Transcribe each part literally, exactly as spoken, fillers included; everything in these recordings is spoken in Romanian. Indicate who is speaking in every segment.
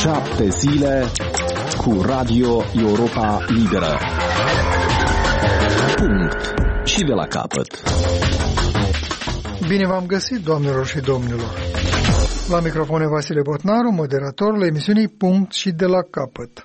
Speaker 1: Șapte zile cu Radio Europa Liberă. Punct. Și de la capăt.
Speaker 2: Bine v-am găsit, doamnelor și domnilor. La microfon Vasile Botnaru, moderatorul emisiunii Punct și de la capăt.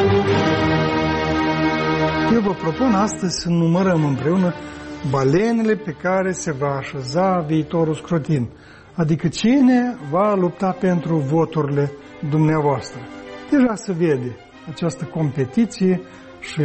Speaker 2: Eu vă propun astăzi să numărăm împreună balenele pe care se va așeza viitorul scrutin, adică cine va lupta pentru voturile dumneavoastră. Deja se vede această competiție și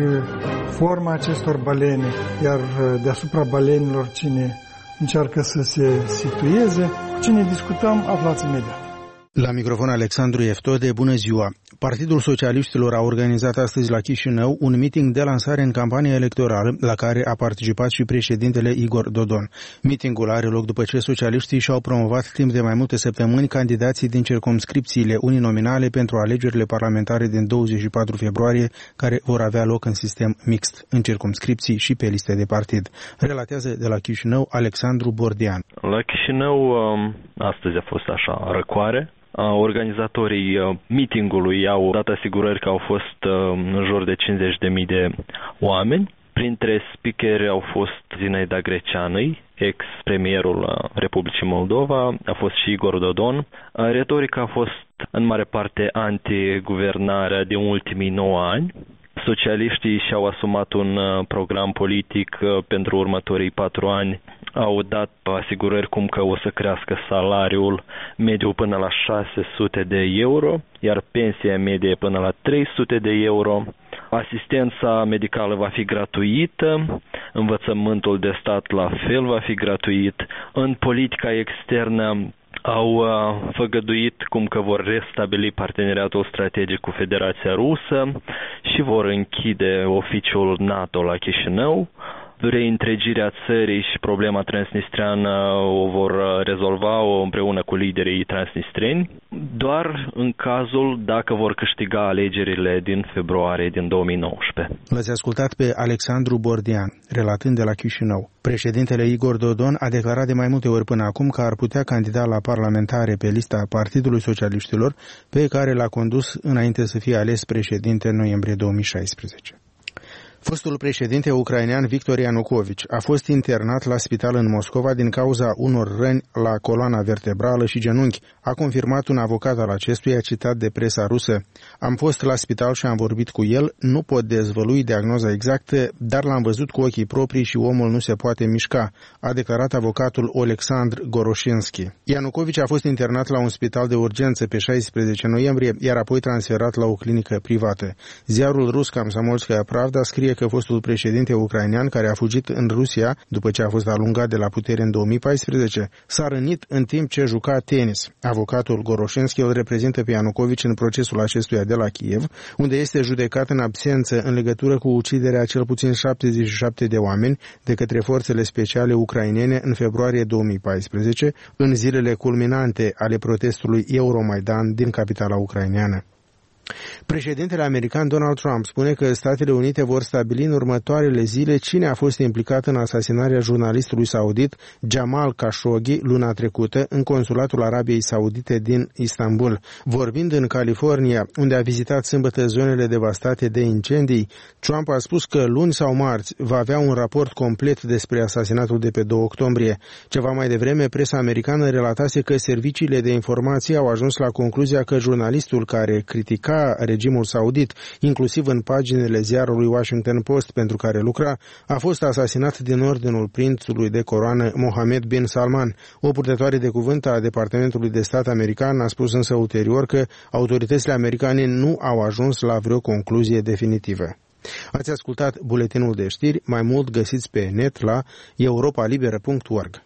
Speaker 2: forma acestor balene, iar deasupra balenelor cine încearcă să se situeze, cu cine discutăm, aflați imediat.
Speaker 3: La microfon Alexandru Eftode, bună ziua! Partidul Socialiștilor a organizat astăzi la Chișinău un meeting de lansare în campania electorală, la care a participat și președintele Igor Dodon. Meetingul are loc după ce socialiștii și-au promovat timp de mai multe săptămâni candidații din circumscripțiile uninominale pentru alegerile parlamentare din douăzeci și patru februarie, care vor avea loc în sistem mixt, în circumscripții și pe liste de partid. Relatează de la Chișinău Alexandru Bordean.
Speaker 4: La Chișinău astăzi a fost așa răcoare. Organizatorii meetingului au dat asigurări că au fost în jur de cincizeci de mii de oameni. Printre speakeri au fost Zinaida Greceanăi, ex-premierul Republicii Moldova, a fost și Igor Dodon. Retorica a fost în mare parte anti-guvernarea din ultimii nouă ani. Socialiștii și-au asumat un program politic pentru următorii patru ani. Au dat asigurări cum că o să crească salariul mediu până la șase sute de euro, iar pensia medie până la trei sute de euro. Asistența medicală va fi gratuită, învățământul de stat la fel va fi gratuit. În politica externă au uh, făgăduit cum că vor restabili parteneriatul strategic cu Federația Rusă și vor închide oficiul NATO la Chișinău. Reîntregirea țării și problema transnistreană o vor rezolva împreună cu liderii transnistreni, doar în cazul dacă vor câștiga alegerile din februarie din două mii nouăsprezece.
Speaker 3: L-ați ascultat pe Alexandru Bordean, relatând de la Chișinău. Președintele Igor Dodon a declarat de mai multe ori până acum că ar putea candida la parlamentare pe lista Partidului Socialiștilor, pe care l-a condus înainte să fie ales președinte în noiembrie două mii șaisprezece. Fostul președinte ucrainean Victor Ianukovici a fost internat la spital în Moscova din cauza unor răni la coloana vertebrală și genunchi, a confirmat un avocat al acestuia citat de presa rusă. Am fost la spital și am vorbit cu el, nu pot dezvălui diagnoza exactă, dar l-am văzut cu ochii proprii și omul nu se poate mișca, a declarat avocatul Oleksandr Goroshenski. Ianukovici a fost internat la un spital de urgență pe șaisprezece noiembrie, iar apoi transferat la o clinică privată. Ziarul rus Komsomolskaya Pravda scrie că fostul președinte ucrainean, care a fugit în Rusia după ce a fost alungat de la putere în două mii paisprezece, s-a rănit în timp ce juca tenis. Avocatul Goroshenski îl reprezintă pe Ianukovici în procesul acestuia de la Kiev, unde este judecat în absență în legătură cu uciderea cel puțin șaptezeci și șapte de oameni de către forțele speciale ucrainene în februarie două mii paisprezece, în zilele culminante ale protestului Euromaidan din capitala ucraineană. Președintele american Donald Trump spune că Statele Unite vor stabili în următoarele zile cine a fost implicat în asasinarea jurnalistului saudit Jamal Khashoggi luna trecută în consulatul Arabiei Saudite din Istanbul. Vorbind în California, unde a vizitat sâmbătă zonele devastate de incendii, Trump a spus că luni sau marți va avea un raport complet despre asasinatul de pe doi octombrie. Ceva mai devreme, presa americană relatase că serviciile de informație au ajuns la concluzia că jurnalistul care critica regimul saudit, inclusiv în paginile ziarului Washington Post pentru care lucra, a fost asasinat din ordinul prințului de coroană Mohammed bin Salman. O purtătoare de cuvânt a Departamentului de Stat american a spus însă ulterior că autoritățile americane nu au ajuns la vreo concluzie definitivă. Ați ascultat buletinul de știri, mai mult găsiți pe net la europa liberă punct org.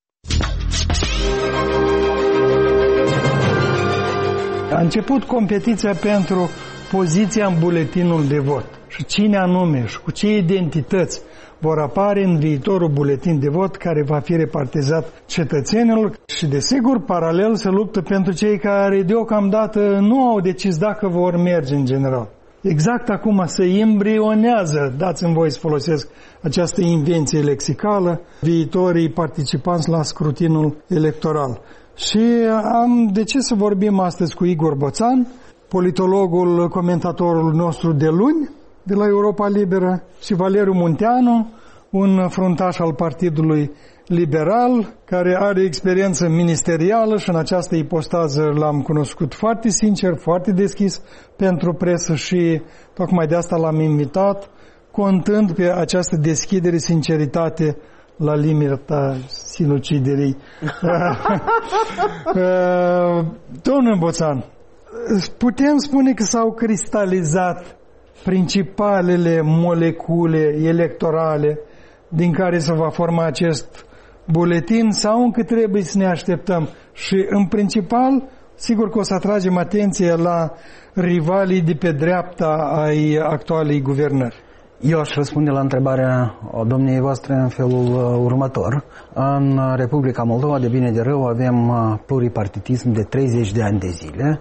Speaker 2: A început competiția pentru poziția în buletinul de vot și cine anume și cu ce identități vor apare în viitorul buletin de vot care va fi repartizat cetățenilor și, desigur, paralel se luptă pentru cei care deocamdată nu au decis dacă vor merge în general. Exact acum se embrionează, dați-mi voie să folosesc această invenție lexicală, viitorii participanți la scrutinul electoral. Și am decis să vorbim astăzi cu Igor Boțan, politologul, comentatorul nostru de luni, de la Europa Liberă, și Valeriu Munteanu, un fruntaș al Partidului Liberal, care are experiență ministerială și în această ipostază l-am cunoscut foarte sincer, foarte deschis pentru presă și tocmai de asta l-am invitat, contând pe această deschidere, sinceritate la limita sinuciderii. Domnul Boțan, putem spune că s-au cristalizat principalele molecule electorale din care se va forma acest buletin sau încă trebuie să ne așteptăm? Și în principal, sigur că o să atragem atenție la rivalii de pe dreapta ai actualei guvernări.
Speaker 5: Eu aș răspunde la întrebarea domniei voastre în felul următor. În Republica Moldova, de bine de rău, avem pluripartitism de treizeci de ani de zile.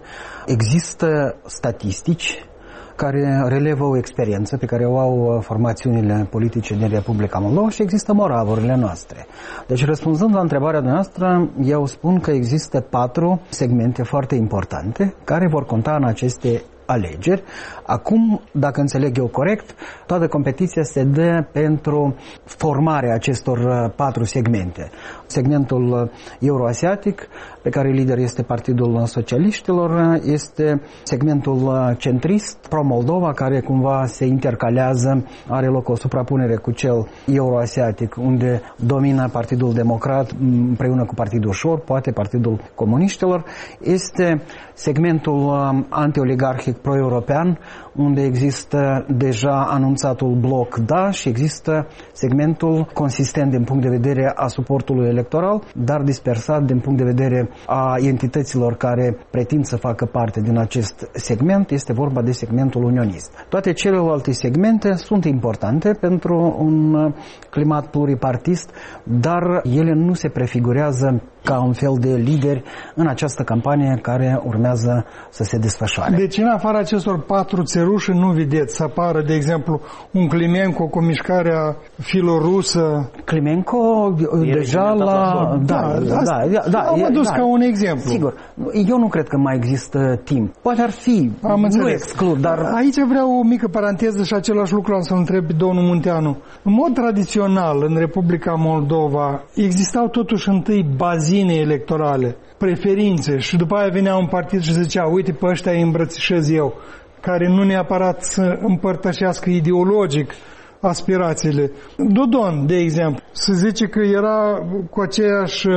Speaker 5: Există statistici care relevă o experiență pe care o au formațiunile politice din Republica Moldova și există moravurile noastre. Deci, răspunzând la întrebarea noastră, eu spun că există patru segmente foarte importante care vor conta în aceste alegeri. Acum, dacă înțeleg eu corect, toată competiția se dă pentru formarea acestor patru segmente. Segmentul euroasiatic, pe care lider este Partidul Socialiștilor, este segmentul centrist, pro-Moldova, care cumva se intercalează, are loc o suprapunere cu cel euroasiatic, unde domină Partidul Democrat împreună cu Partidul Șor, poate Partidul Comuniștilor. Este segmentul antioligarhic pro-european, unde există deja anunțatul bloc da și există segmentul consistent din punct de vedere a suportului electoral, dar dispersat din punct de vedere a entităților care pretind să facă parte din acest segment. Este vorba de segmentul unionist. Toate celelalte segmente sunt importante pentru un climat pluripartist, dar ele nu se prefigurează ca un fel de lideri în această campanie care urmează să se desfășoare.
Speaker 2: Deci, în afara acestor patru țăruși, nu vedeți să apară, de exemplu, un Climenco cu mișcarea filorusă?
Speaker 5: Climenco deja la...
Speaker 2: Da, da, da,
Speaker 5: da,
Speaker 2: am adus ca un exemplu.
Speaker 5: Sigur. Eu nu cred că mai există timp. Poate ar fi,
Speaker 2: am
Speaker 5: nu
Speaker 2: înțeles.
Speaker 5: exclud, dar...
Speaker 2: Aici vreau o mică paranteză și același lucru am să-l întreb pe domnul Munteanu. În mod tradițional, în Republica Moldova, existau totuși întâi bazine electorale, preferințe, și după aia venea un partid și zicea, uite, pe ăștia îi îmbrățișez eu, care nu neapărat să împărtășească ideologic aspirațiile. Dodon, de exemplu, se zice că era cu aceeași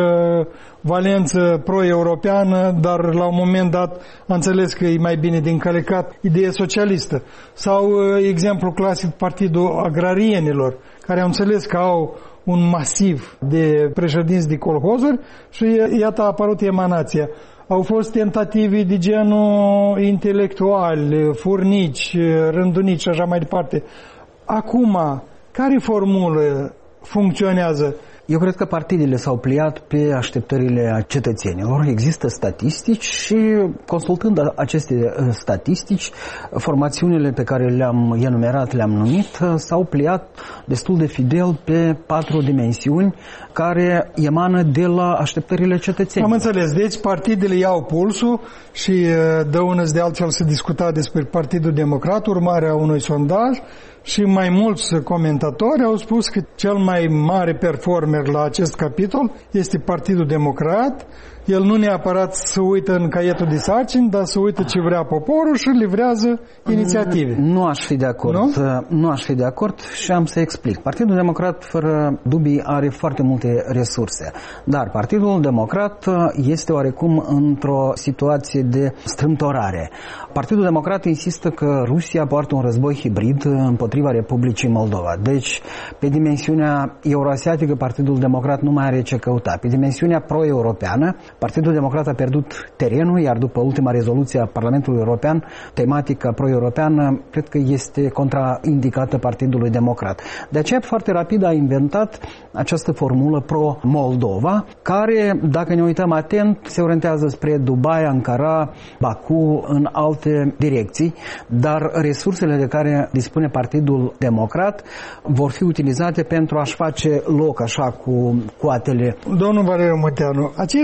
Speaker 2: valență pro-europeană, dar la un moment dat a înțeles că e mai bine din călecat idee socialistă. Sau exemplu clasic, Partidul Agrarienilor, care au înțeles că au un masiv de președinți de colhozuri și iată a apărut emanația. Au fost tentative de genul intelectuali, furnici, rândunici și așa mai departe. Acum, care formulă funcționează?
Speaker 5: Eu cred că partidele s-au pliat pe așteptările cetățenilor. Există statistici și, consultând aceste statistici, formațiunile pe care le-am enumerat, le-am numit, s-au pliat destul de fidel pe patru dimensiuni care emană de la așteptările cetățenilor.
Speaker 2: Am înțeles. Deci partidele iau pulsul și dă unăți de altfel să discuta despre Partidul Democrat, urmarea unui sondaj, și mai mulți comentatori au spus că cel mai mare performer la acest capitol este Partidul Democrat. El nu neapărat să uită în caietul de sarcini, dar să uită ce vrea poporul și livrează inițiative.
Speaker 5: Nu aș fi de acord. Nu? Nu aș fi de acord și am să explic. Partidul Democrat, fără dubii, are foarte multe resurse. Dar Partidul Democrat este oarecum într-o situație de strâmtorare. Partidul Democrat insistă că Rusia poartă un război hibrid împotriva Republicii Moldova. Deci, pe dimensiunea euroasiatică, Partidul Democrat nu mai are ce căuta. Pe dimensiunea pro-europeană, Partidul Democrat a pierdut terenul, iar după ultima rezoluție a Parlamentului European, tematica pro-europeană cred că este contraindicată Partidului Democrat. De aceea, foarte rapid a inventat această formulă pro-Moldova, care, dacă ne uităm atent, se orientează spre Dubai, Ankara, Baku, în alte direcții, dar resursele de care dispune Partidul Democrat vor fi utilizate pentru a-și face loc așa cu coatele.
Speaker 2: Domnul Valeriu Munteanu, aceeași întrebare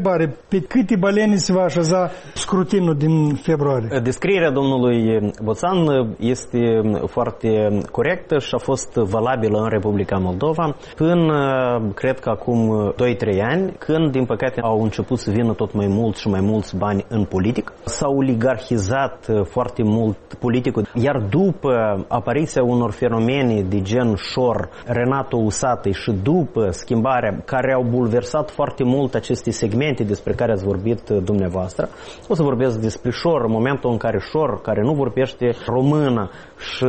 Speaker 2: întrebare. Pe câte balene se va așeza scrutinul din februarie?
Speaker 6: Descrierea domnului Boțan este foarte corectă și a fost valabilă în Republica Moldova până, cred că acum doi trei ani, când, din păcate, au început să vină tot mai mulți și mai mulți bani în politic. S-a oligarhizat foarte mult politicul, iar după apariția unor fenomene de gen Șor, Renato Usatăi și după schimbarea care au bulversat foarte mult aceste segmente despre care ați vorbit dumneavoastră, o să vorbesc despre Șor, în momentul în care Șor, care nu vorbește română și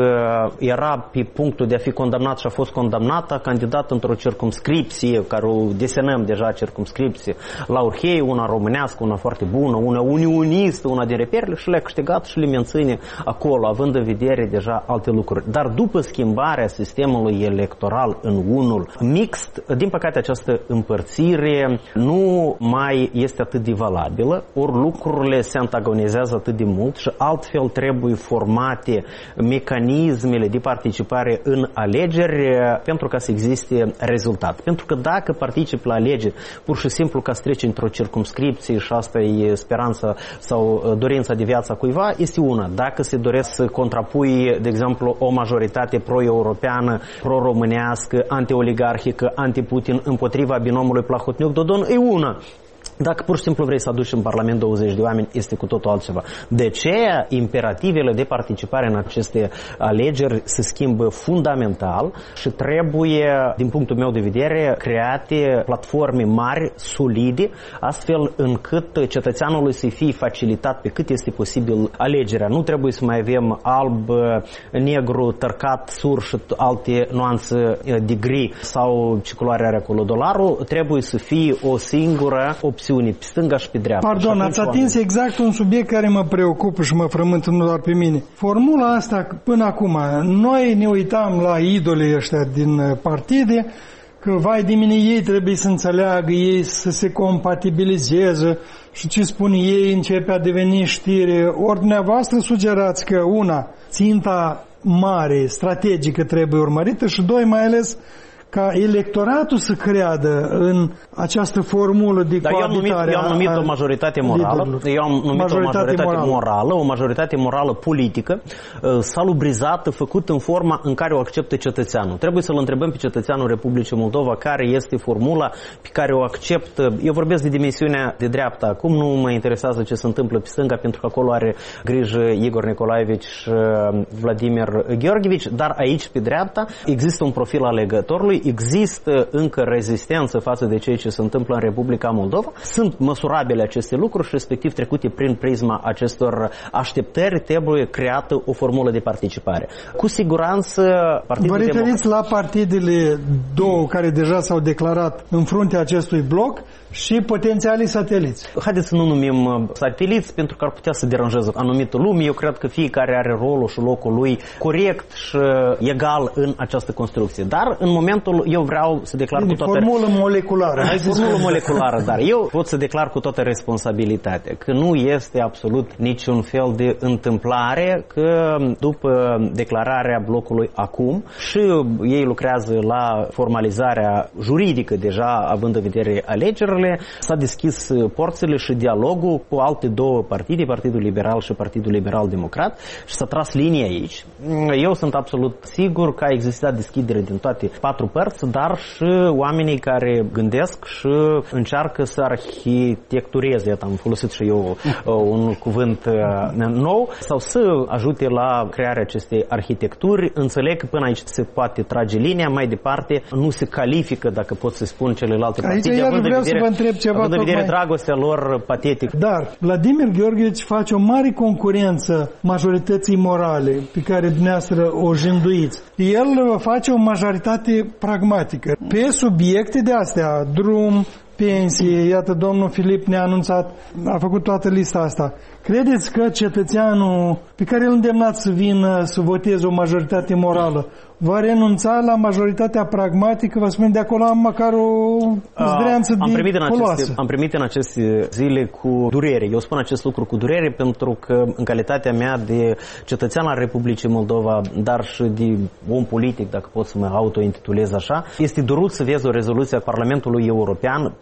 Speaker 6: era pe punctul de a fi condamnat și a fost condamnat, a candidat într-o circumscripție, care o desenăm deja circumscripție, la Urhei, una românească, una foarte bună, una unionistă, una din reperele, și le-a câștigat și le menține acolo, având în vedere deja alte lucruri. Dar după schimbarea sistemului electoral în unul mixt, din păcate această împărțire nu mai este atât de valabilă, ori lucrurile se antagonizează atât de mult și altfel trebuie formate mecanismele de participare în alegeri pentru ca să existe rezultat. Pentru că dacă participi la alegeri pur și simplu ca să treci într-o circumscripție și asta e speranța sau dorința de viață a cuiva, este una. Dacă se doresc să contrapui, de exemplu, o majoritate pro-europeană, pro-românească, anti-oligarhică, anti-Putin împotriva binomului Plahotniuc-Dodon, e una. Dacă pur și simplu vrei să aduci în Parlament douăzeci de oameni, este cu totul altceva. De ce imperativele de participare în aceste alegeri se schimbă fundamental și trebuie, din punctul meu de vedere, create platforme mari, solide, astfel încât cetățeanului să fie facilitat pe cât este posibil alegerea. Nu trebuie să mai avem alb, negru, tărcat, sur și alte nuanțe de gri sau ce culoare are acolo dolarul. Trebuie să fie o singură opțiune, pe stânga și pe dreapta.
Speaker 2: Pardon, ați atins exact un subiect care mă preocupă și mă frământă nu doar pe mine. Formula asta, până acum, noi ne uitam la idolii ăștia din partide, că vai de mine, ei trebuie să înțeleagă, ei să se compatibilizeze și ce spun ei începe a deveni știre. Ori dumneavoastră sugerați că una, ținta mare, strategică trebuie urmărită și doi, mai ales ca electoratul să creadă în această formulă de
Speaker 6: Dar
Speaker 2: coabitare.
Speaker 6: Eu am numit, eu am numit o majoritate morală, eu am numit majoritate o majoritate morală. morală, o majoritate morală politică, salubrizată, făcută în forma în care o acceptă cetățeanul. Trebuie să-l întrebăm pe cetățeanul Republicii Moldova care este formula pe care o acceptă. Eu vorbesc de dimensiunea de dreapta. Acum nu mă interesează ce se întâmplă pe stânga, pentru că acolo are grijă Igor Nicolaevici și Vladimir Gheorghevici, dar aici pe dreapta există un profil alegătorului, există încă rezistență față de ceea ce se întâmplă în Republica Moldova. Sunt măsurabile aceste lucruri și respectiv trecute prin prisma acestor așteptări, trebuie creată o formulă de participare. Cu siguranță Partidul
Speaker 2: Vă referiți Democrat... la partidele două care deja s-au declarat în fruntea acestui bloc și potențialii sateliți.
Speaker 6: Haideți să nu numim sateliți pentru că ar putea să deranjeze anumită lume. Eu cred că fiecare are rolul și locul lui corect și egal în această construcție. Dar în momentul eu vreau să declar
Speaker 2: Bine,
Speaker 6: cu toată...
Speaker 2: formulă moleculară.
Speaker 6: Hai formulă moleculară, dar eu pot să declar cu toată responsabilitatea că nu este absolut niciun fel de întâmplare că după declararea blocului acum și ei lucrează la formalizarea juridică deja, având în vedere alegerile, s-a deschis porțile și dialogul cu alte două partide, Partidul Liberal și Partidul Liberal Democrat, și s-a tras linia aici. Eu sunt absolut sigur că a existat deschidere din toate patru părți, dar și oamenii care gândesc și încearcă să arhitectureze, am folosit și eu un cuvânt nou, sau să ajute la crearea acestei arhitecturi. Înțeleg că până aici se poate trage linia, mai departe nu se califică, dacă pot să spun, celelalte partide.
Speaker 2: Aici iar vreau vedere, să vă întreb ceva.
Speaker 6: Având în vedere
Speaker 2: mai...
Speaker 6: dragostea lor patetică.
Speaker 2: Dar Vladimir Gheorghevici face o mare concurență majorității morale pe care dumneavoastră o jânduiți. El face o majoritate pragmatică. Pe subiecte de astea, drum, pensie, iată domnul Filip ne-a anunțat, a făcut toată lista asta. Credeți că cetățeanul pe care îl îndemnați să vină să voteze o majoritate morală va renunța la majoritatea pragmatică, vă spun, de acolo am măcar o zdreanță
Speaker 6: uh,
Speaker 2: de foloasă?
Speaker 6: Am primit în aceste zile cu durere. Eu spun acest lucru cu durere pentru că în calitatea mea de cetățean al Republicii Moldova, dar și de om politic, dacă pot să mă autointitulez așa, este durut să vezi o rezoluție a Parlamentului European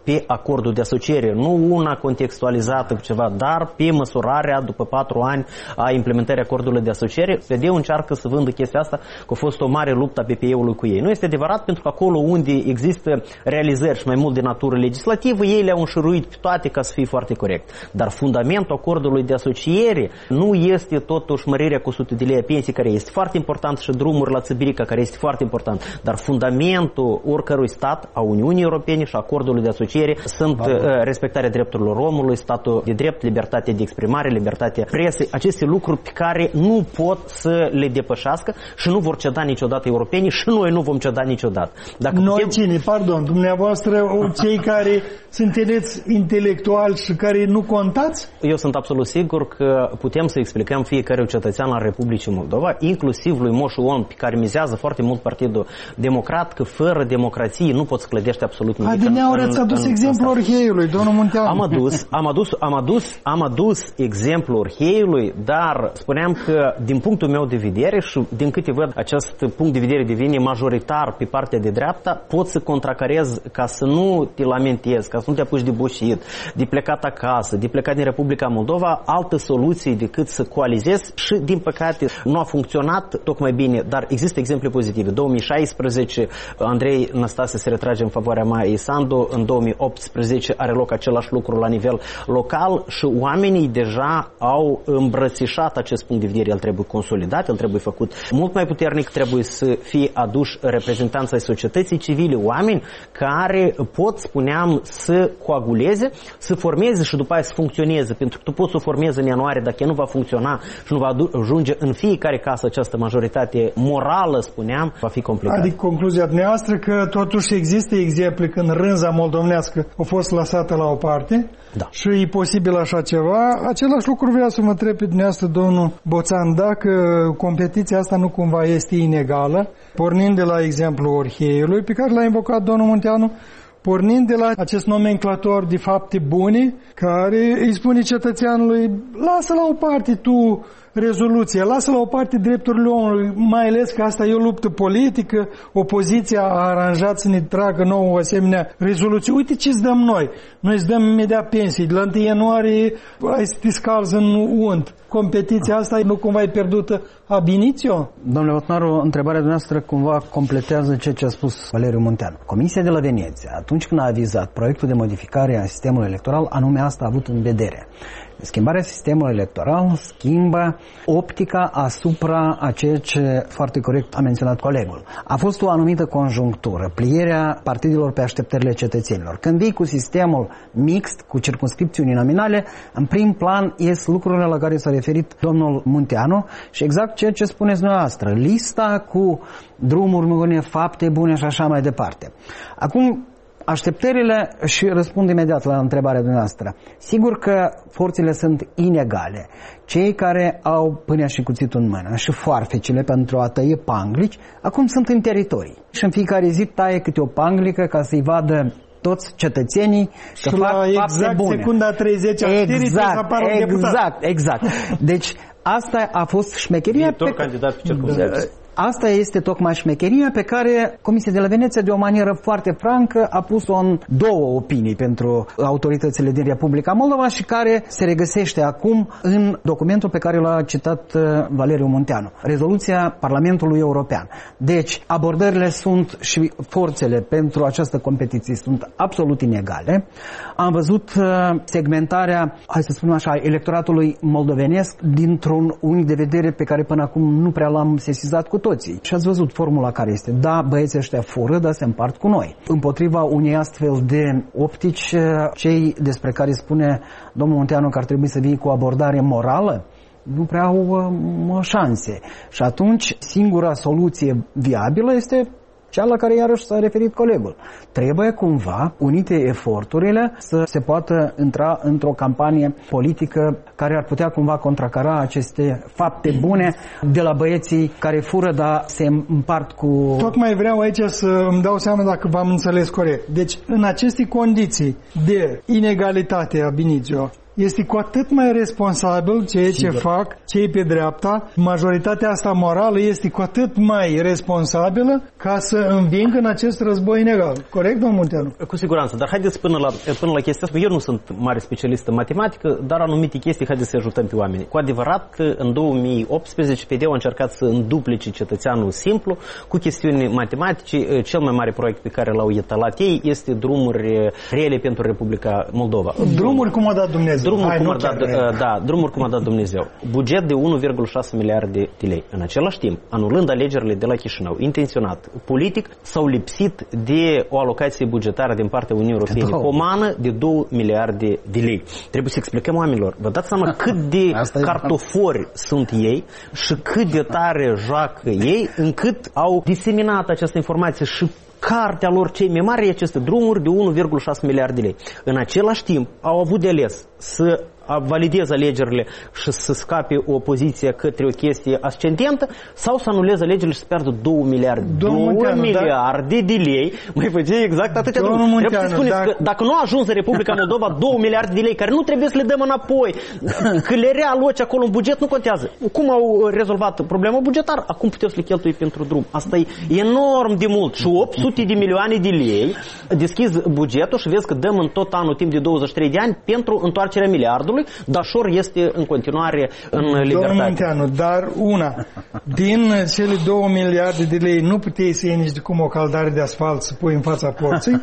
Speaker 6: pe acordul de asociere, nu una contextualizată cu ceva, dar pe măsurarea după patru ani a implementării acordului de asociere. P D-ul încearcă să vândă chestia asta, că a fost o mare luptă a P P E-ului cu ei. Nu este adevărat, pentru că acolo unde există realizări și mai mult de natură legislativă, ei le-au înșiruit pe toate ca să fie foarte corect. Dar fundamentul acordului de asociere nu este totuși mărirea cu o sută de lei a pensii, care este foarte important, și drumuri la Țăbirica, care este foarte important. Dar fundamentul oricărui stat, a Uniunii Europene și a acordului de asociere sunt uh, respectarea drepturilor omului, statul de drept, libertatea de exprimare, libertatea presei, aceste lucruri pe care nu pot să le depășească și nu vor ceda niciodată europenii și noi nu vom ceda niciodată. Dacă
Speaker 2: noi
Speaker 6: putem...
Speaker 2: cine? Pardon, dumneavoastră, cei care sunteți intelectuali și care nu contați?
Speaker 6: Eu sunt absolut sigur că putem să explicăm fiecare cetățean al Republicii Moldova, inclusiv lui Moșu On, pe care mizează foarte mult Partidul Democrat, că fără democrație nu poți clădește absolut nimic.
Speaker 2: Adineauri ați adus exemplul Orheiului, domnul Munteanu.
Speaker 6: Am adus, am adus, am adus, am adus exemplul Orheiului, dar spuneam că din punctul meu de vedere și din câte văd acest punct de vedere devine majoritar pe partea de dreapta, pot să contracarez ca să nu te lamentezi, ca să nu te apuci de bușit, de plecat acasă, de plecat din Republica Moldova, altă soluție decât să coalizezi și din păcate nu a funcționat tocmai bine, dar există exemple pozitive. două mii șaisprezece Andrei Năstase se retrage în favoarea Maiei Sandu, în două mii optsprezece are loc același lucru la nivel local și oamenii deja au îmbrățișat acest punct de vedere. El trebuie consolidat, el trebuie făcut mult mai puternic, trebuie să fie aduși reprezentanța ai societății civile, oameni care pot, spuneam, să coaguleze, să formeze și după aia să funcționeze, pentru că tu poți să o formezi în ianuarie, dacă nu va funcționa și nu va ajunge în fiecare casă această majoritate morală, spuneam, va fi complicat.
Speaker 2: Adică concluzia dumneavoastră că totuși există exemple când rânza moldovenească a fost lăsată la o parte,
Speaker 6: da,
Speaker 2: și e posibil așa ceva. Același lucru vreau să mă întreb pe dumneavoastră, domnul Boțan, dacă competiția asta nu cumva este inegală, pornind de la exemplul Orheiului, pe care l-a invocat domnul Munteanu, pornind de la acest nomenclator de fapte bune, care îi spune cetățeanului, lasă la o parte tu rezoluția, lasă la o parte drepturile omului, mai ales că asta e o luptă politică, opoziția a aranjat să ne tragă nouă o asemenea rezoluție. Uite ce îți dăm noi. Noi îți dăm imediat pensii. De la întâi ianuarie ai să te scalzi în unt. Competiția asta nu cumva e pierdută ab initio?
Speaker 5: Domnule Botnaru, întrebarea dumneavoastră cumva completează ceea ce a spus Valeriu Munteanu. Comisia de la Veneția, atunci când a avizat proiectul de modificare a sistemului electoral, anume asta a avut în vedere. Schimbarea sistemului electoral schimbă optica asupra a ceea ce foarte corect a menționat colegul. A fost o anumită conjunctură, plierea partidelor pe așteptările cetățenilor. Când vii cu sistemul mixt, cu circumscripțiuni nominale, în prim plan ies lucrurile la care s-a referit domnul Munteanu și exact ceea ce spuneți dumneavoastră, lista cu drumuri bune, fapte bune și așa mai departe. Acum, așteptările, și răspund imediat la întrebarea dumneavoastră. Sigur că forțele sunt inegale. Cei care au pâinea și cuțitul în mână și foarfecile pentru a tăie panglici, acum sunt în teritorii. Și în fiecare zi taie câte o panglică ca să-i vadă toți cetățenii că
Speaker 2: și
Speaker 5: fac
Speaker 2: la
Speaker 5: fapte
Speaker 2: exact
Speaker 5: bune.
Speaker 2: secunda treizeci
Speaker 5: exact, exact, exact. Deci asta a fost șmecheria.
Speaker 6: Viitor
Speaker 5: pe...
Speaker 6: candidat pe circumscripție.
Speaker 5: Asta este tocmai șmecheria pe care Comisia de la Veneția, de o manieră foarte francă, a pus-o în două opinii pentru autoritățile din Republica Moldova și care se regăsește acum în documentul pe care l-a citat Valeriu Munteanu, rezoluția Parlamentului European. Deci, abordările sunt și forțele pentru această competiție sunt absolut inegale. Am văzut segmentarea, hai să spunem așa, electoratului moldovenesc dintr-un unghi de vedere pe care până acum nu prea l-am sesizat cu toții. Și ați văzut formula care este. Da, băieții ăștia fură, dar se împart cu noi. Împotriva unei astfel de optici, cei despre care spune domnul Munteanu că ar trebui să vii cu o abordare morală, nu prea au uh, șanse. Și atunci, singura soluție viabilă este cea la care iarăși s-a referit colegul. Trebuie cumva unite eforturile să se poată intra într-o campanie politică care ar putea cumva contracara aceste fapte bune de la băieții care fură, dar se împart cu...
Speaker 2: Tocmai vreau aici să îmi dau seama dacă v-am înțeles corect. Deci, în aceste condiții de inegalitate ab initio, este cu atât mai responsabil ceea
Speaker 5: Sigur.
Speaker 2: ce fac cei pe dreapta. Majoritatea asta morală este cu atât mai responsabilă ca să învingă în acest război inegal. Corect, domnul Munteanu?
Speaker 6: Cu siguranță, dar haideți până la, până la chestia asta. Eu nu sunt mare specialist în matematică, dar anumite chestii haideți să ajutăm pe oameni. Cu adevărat, în două mii optsprezece P D U a încercat să înduplice cetățeanul simplu cu chestiuni matematice. Cel mai mare proiect pe care l-au etalat ei este drumuri reale pentru Republica Moldova.
Speaker 2: Drumuri cum a dat Dumnezeu.
Speaker 6: Drumuri,
Speaker 2: Hai,
Speaker 6: cum,
Speaker 2: nu
Speaker 6: a dat,
Speaker 2: chiar,
Speaker 6: da, drumuri cum a dat Dumnezeu. Buget de unu virgulă șase miliarde de lei. În același timp, anulând alegerile de la Chișinău, intenționat, politic, s-au lipsit de o alocație bugetară din partea Uniunii Europene pomană de două miliarde de lei. Trebuie să explicăm oamenilor. Vă dați seama cât de cartofori sunt ei și cât de tare joacă ei, încât au diseminat această informație și cartea lor cei mai mari aceste drumuri de unu virgulă șase miliarde de lei. În același timp au avut de ales să valideze alegerile și să scape o poziție către o chestie ascendentă sau să anuleze alegerile și să pierdă două miliarde. două miliarde da? de lei mai face exact atâtea drumuri. Trebuie să spuneți dacă... că dacă nu a ajuns în Republica Moldova două miliarde de lei care nu trebuie să le dăm înapoi, că le realoci acolo în buget, nu contează. Cum au rezolvat problema bugetară? Acum puteți să le cheltui pentru drum. Asta e enorm de mult. Și opt sute de milioane de lei deschizi bugetul și vezi că dăm în tot anul timp de douăzeci și trei de ani pentru întoarcerea miliardului. Dașor este în continuare în libertate.
Speaker 2: Domnul Munteanu, dar una, din cele două miliarde de lei nu puteai să iei nici de cum o caldare de asfalt să pui în fața porții.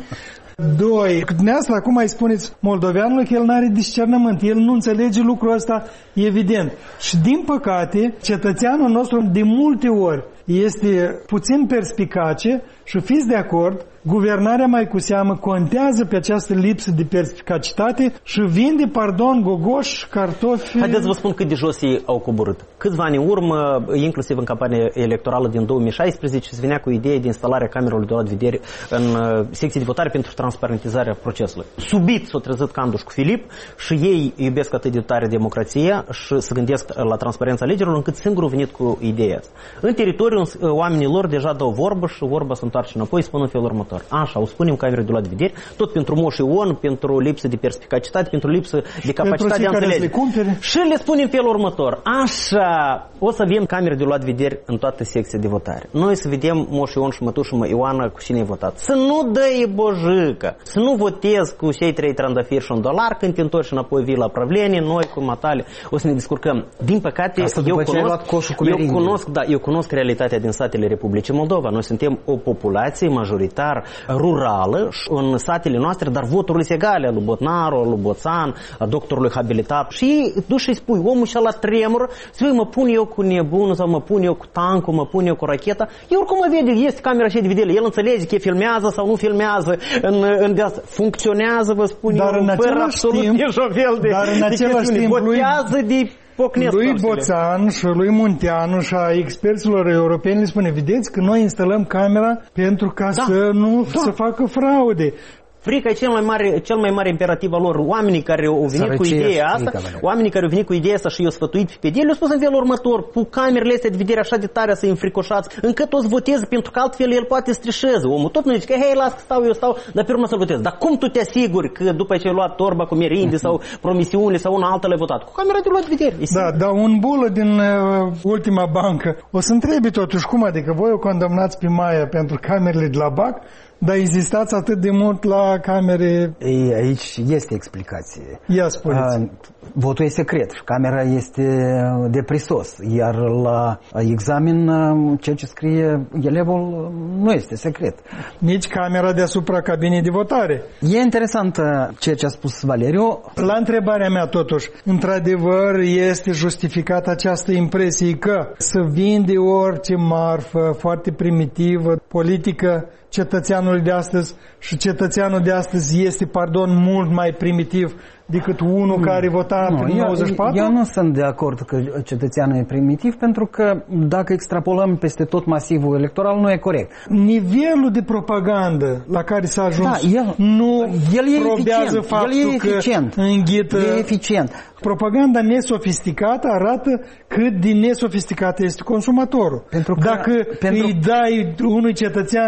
Speaker 2: Doi, dumneavoastră acum mai spuneți moldoveanului că el nu are discernământ, el nu înțelege lucrul ăsta, evident. Și din păcate, cetățeanul nostru de multe ori este puțin perspicace și fiți de acord, guvernarea mai cu seamă contează pe această lipsă de perspicacitate și vinde, pardon, gogoși, cartofi...
Speaker 6: Haideți să vă spun cât de jos ei au coborât. Câțiva ani în urmă, inclusiv în campania electorală din două mii șaisprezece, se venea cu ideea de instalarea camerelor de luat vedere în secții de votare pentru transparentizarea procesului. Subit s-a trezit Canduș cu Filip și ei iubesc atât de tare democrația și se gândesc la transparența alegerilor încât singur au venit cu ideea asta. În teritoriu oamenii lor deja dau vorbă și vorba se întoarce înapoi, spun în felul următor. Așa, o spunem camere de luat vedere, tot pentru moș Ion, pentru lipsă de perspicacitate, pentru lipsă de capacitate de a înțelege. Și le spunem în felul următor. Așa, o să avem camere de luat vedere în toate secția de votare. Noi să vedem moș Ion și mătușul Ioana cu cine e votat. Să nu dă bojică, să nu votezi cu cei trei trandafiri și un dolar, când te întorci înapoi vii la pravlenie, noi cu matale o să ne descurcăm. Din păcate, eu cunosc, eu cunosc, da, eu cunosc realitatea din satele Republicii Moldova. Noi suntem o populație majoritar rurală în satele noastre, dar voturile sunt egale, a lui Botnaru, a lui Boțan, a doctorului habilitat. Și duci și spui, omul și la tremur, spui, mă pun eu cu nebunul sau mă pun eu cu tancul, mă pun eu cu racheta. Eu oricum mă vede, este camera și de vedere. El înțelege că filmează sau nu filmează. În, în de asta. Funcționează, vă spun
Speaker 2: dar
Speaker 6: eu, fără absolut niciun fel de,
Speaker 2: dar în același
Speaker 6: de
Speaker 2: timp,
Speaker 6: votează de
Speaker 2: lui Boțan și lui Munteanu și a experților europeni le spune, vedeți că noi instalăm camera pentru ca da. să nu da. să facă fraude.
Speaker 6: Frica e cel mai mare, cel mai mare imperativ al lor. Oamenii care au venit Sărăcie, cu ideea asta, oamenii care au venit cu ideea asta și i-au sfătuit pe el, le-au spus în felul următor, cu camerele astea de vedere așa de tare să-i înfricoșați, încât o să voteze, pentru că altfel el poate strișeze. Omul tot nu zice că, hei, las că stau, eu stau, dar pe urmă să-l votez. Dar cum tu te asiguri că după ce ai luat torba cu merinde sau promisiunile sau una altă le-ai votat? Cu camera de luat vedere.
Speaker 2: Da, dar un bulă din uh, ultima bancă o să întrebi totuși cum, adică voi o condamnați pe Maia pentru camerele de la B A C, dar insistați atât de mult la camere...
Speaker 5: Ei, aici este explicație.
Speaker 2: Ia spuneți.
Speaker 5: Uh, votul e secret și camera este de prisos, iar la examen ceea ce scrie elevul nu este secret.
Speaker 2: Nici camera deasupra cabinei de votare.
Speaker 5: E interesant ceea ce a spus Valeriu.
Speaker 2: La întrebarea mea totuși, într-adevăr este justificată această impresie că să vinde orice marfă foarte primitivă, politică, cetățeanul de astăzi și cetățeanul de astăzi este, pardon, mult mai primitiv decât unul care vota
Speaker 5: nu,
Speaker 2: prin nouăzeci și patru?
Speaker 5: Eu, eu nu sunt de acord că cetățeanul e primitiv, pentru că dacă extrapolăm peste tot masivul electoral, nu e corect.
Speaker 2: Nivelul de propagandă la care s-a ajuns
Speaker 5: da, el,
Speaker 2: nu
Speaker 5: el e
Speaker 2: probează
Speaker 5: eficient,
Speaker 2: faptul
Speaker 5: el e eficient,
Speaker 2: că înghită...
Speaker 5: E eficient.
Speaker 2: Propaganda nesofisticată arată cât de nesofisticat este consumatorul.
Speaker 5: Pentru că,
Speaker 2: Dacă
Speaker 5: pentru...
Speaker 2: îi dai unui cetățean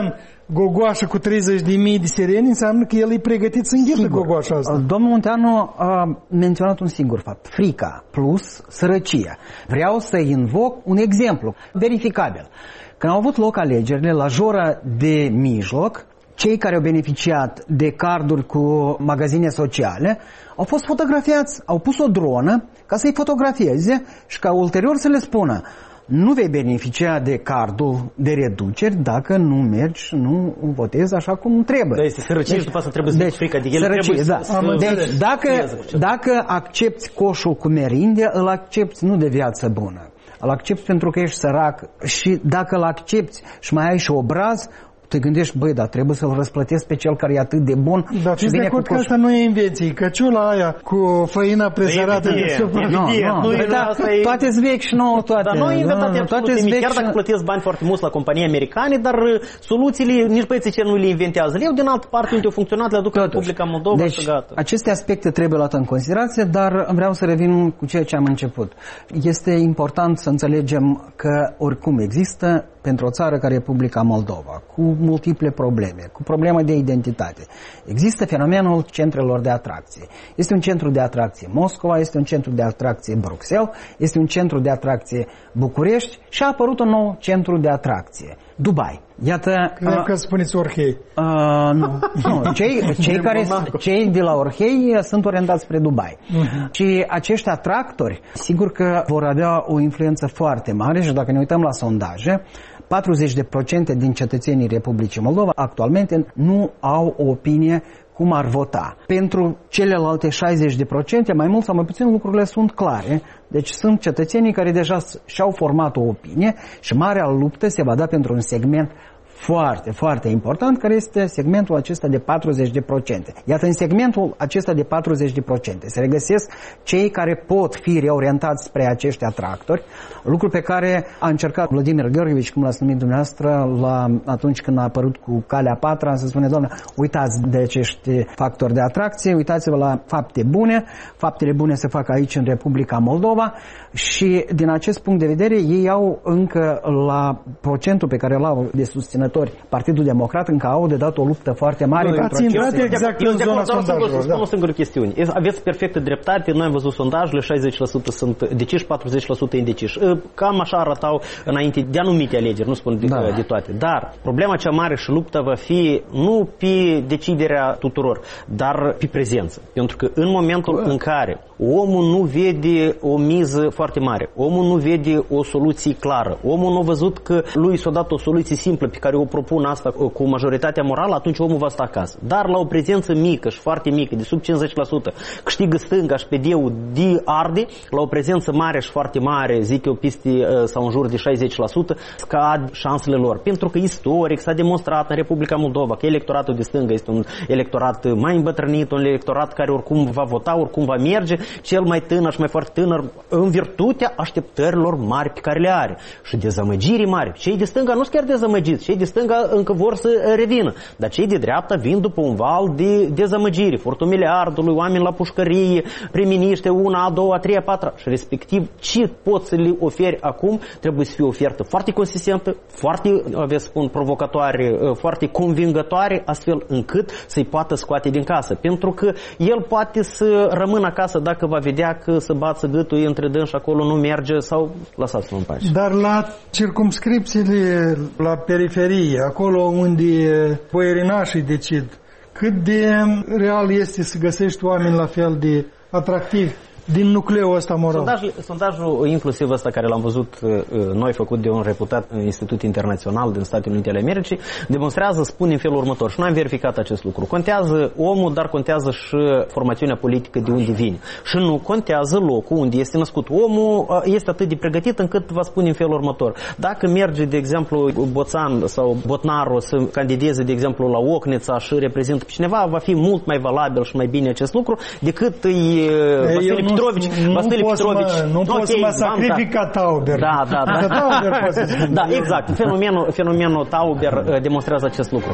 Speaker 2: gogoașă cu treizeci de mii de sireni, înseamnă că el e pregătit să înghită gogoașa asta.
Speaker 5: Domnul Munteanu a menționat un singur fapt. Frica plus sărăcia. Vreau să invoc un exemplu verificabil. Când au avut loc alegerile la jora de mijloc, cei care au beneficiat de carduri cu magazine sociale au fost fotografiați, au pus o dronă ca să-i fotografieze și ca ulterior să le spună: nu vei beneficia de cardul de reduceri dacă nu mergi și nu votezi așa cum trebuie.
Speaker 6: Da, este sărăcie deci, și după asta trebuie să deci, frică de el.
Speaker 5: Sărăcie,
Speaker 6: trebuie
Speaker 5: da.
Speaker 6: să, să,
Speaker 5: deci, dacă, dacă accepti coșul cu merinde, îl accepti nu de viață bună. Îl accepti pentru că ești sărac și dacă îl accepti și mai ai și obraz, te gândești, băi, dar trebuie să-l răsplătesc pe cel care e atât de bun.
Speaker 2: Dar fiți de acord că asta nu e invenție. Căciula aia cu făina prezerată de supra.
Speaker 5: Nu, nu, toate-s vechi și nouă toate.
Speaker 6: Dar noi inventat absolut nimic, chiar dacă plătesc bani foarte mulți la companii americane, dar soluțiile nici băieții ce nu le inventează. Le iau din altă parte unde au funcționat, le aduc în Republica Moldova
Speaker 5: deci,
Speaker 6: și gata.
Speaker 5: Aceste aspecte trebuie luate în considerație, dar vreau să revin cu ceea ce am început. Este important să înțelegem că oricum există pentru o țară ca Republica Moldova, cu multiple probleme, cu probleme de identitate. Există fenomenul centrelor de atracție. Este un centru de atracție Moscova, este un centru de atracție Bruxelles, este un centru de atracție București și a apărut un nou centru de atracție, Dubai. Iată,
Speaker 2: Cred că spuneți Orhei.
Speaker 5: Uh, nu, nu. Cei, cei, care, cei de la Orhei sunt orientați spre Dubai. Uh-huh. Și acești atractori, sigur că vor avea o influență foarte mare și dacă ne uităm la sondaje, patruzeci la sută din cetățenii Republicii Moldova actualmente nu au o opinie cum ar vota. Pentru celelalte șaizeci la sută, mai mult sau mai puțin, lucrurile sunt clare. Deci sunt cetățenii care deja și-au format o opinie și marea luptă se va da pentru un segment foarte, foarte important, care este segmentul acesta de patruzeci la sută. Iată, în segmentul acesta de patruzeci la sută se regăsesc cei care pot fi reorientați spre acești atractori, lucru pe care a încercat Vladimir Gheorghevici, cum l-ați numit dumneavoastră, la, atunci când a apărut cu Calea Patra, să spune: doamne, uitați de acești factori de atracție, uitați-vă la fapte bune, faptele bune se fac aici în Republica Moldova și din acest punct de vedere ei au încă la procentul pe care îl au de susținători Partidul Democrat, încă au de dat o luptă foarte mare.
Speaker 2: Ați intrat exact în zona sondajelor.
Speaker 6: Da. O singură chestiune. Aveți perfectă dreptate, noi am văzut sondajele, șaizeci la sută sunt deciși, patruzeci la sută indeciși. Cam așa arătau înainte de anumite alegeri, nu spun de, da. de toate. Dar problema cea mare și lupta va fi nu pe deciderea tuturor, dar pe prezență. Pentru că în momentul în care omul nu vede o miză foarte mare, omul nu vede o soluție clară, omul nu a văzut că lui s-a dat o soluție simplă pe care o propun asta cu majoritatea morală, atunci omul va sta acasă. Dar la o prezență mică și foarte mică, de sub cincizeci la sută, câștigă stânga și P D-ul de arde, la o prezență mare și foarte mare, zic eu, peste sau în jur de șaizeci la sută, scad șansele lor. Pentru că istoric s-a demonstrat în Republica Moldova că electoratul de stânga este un electorat mai îmbătrânit, un electorat care oricum va vota, oricum va merge, cel mai tânăr și mai foarte tânăr, în virtutea așteptărilor mari pe care le are și dezamăgirii mari. Cei de stânga nu sunt chiar dezamăgiți, cei de stânga încă vor să revină, dar cei de dreapta vin după un val de dezamăgiri, furtul miliardului, oameni la pușcărie, prim-miniște, una, a doua, a treia, a patra și respectiv ce poți să le oferi acum trebuie să fie o ofertă foarte consistentă, foarte, aveți spun, provocatoare, foarte convingătoare, astfel încât să-i poată scoate din casă, pentru că el poate să rămână acasă dacă va vedea că să bață gâtul între dânsi și acolo nu merge sau lăsați-mă în pace.
Speaker 2: Dar la circumscripțiile, la periferie, acolo unde boierinașii decid, cât de real este să găsești oameni la fel de atractivi din nucleul ăsta moral?
Speaker 6: Sondajul, sondajul inclusiv ăsta care l-am văzut noi, făcut de un reputat institut internațional din Statele Unite ale Americii, demonstrează, spune în felul următor, și noi am verificat acest lucru. Contează omul, dar contează și formațiunea politică de unde vine. Și nu contează locul unde este născut. Omul este atât de pregătit încât vă spune în felul următor. Dacă merge, de exemplu, Boțan sau Botnaru să candideze, de exemplu, la Ocnița și reprezintă pe cineva, va fi mult mai valabil și mai bine acest lucru decât îi Vasile Petrovici.
Speaker 2: Nu,
Speaker 6: Vasile
Speaker 2: poți
Speaker 6: Petrovici.
Speaker 2: Mă, nu okay, poți să mă sacrific ca Tauber.
Speaker 6: Da, da, da.
Speaker 2: Tauber poate să
Speaker 6: da, exact. Fenomenul, fenomenul Tauber demonstrează acest lucru.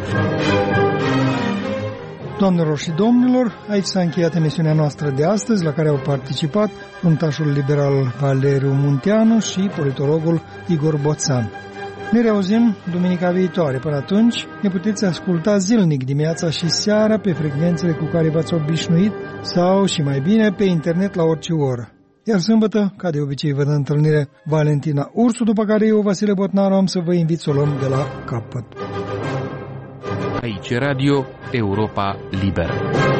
Speaker 2: Doamnelor și domnilor, aici s-a încheiat emisiunea noastră de astăzi, la care au participat fruntașul liberal Valeriu Munteanu și politologul Igor Boțan. Ne reauzim duminica viitoare. Până atunci ne puteți asculta zilnic dimineața și seara pe frecvențele cu care v-ați obișnuit sau, și mai bine, pe internet la orice oră. Iar sâmbătă, ca de obicei, vă dă întâlnire Valentina Ursu, după care eu, Vasile Botnaru, am să vă invit să o luăm de la capăt.
Speaker 1: Aici Radio Europa Liberă.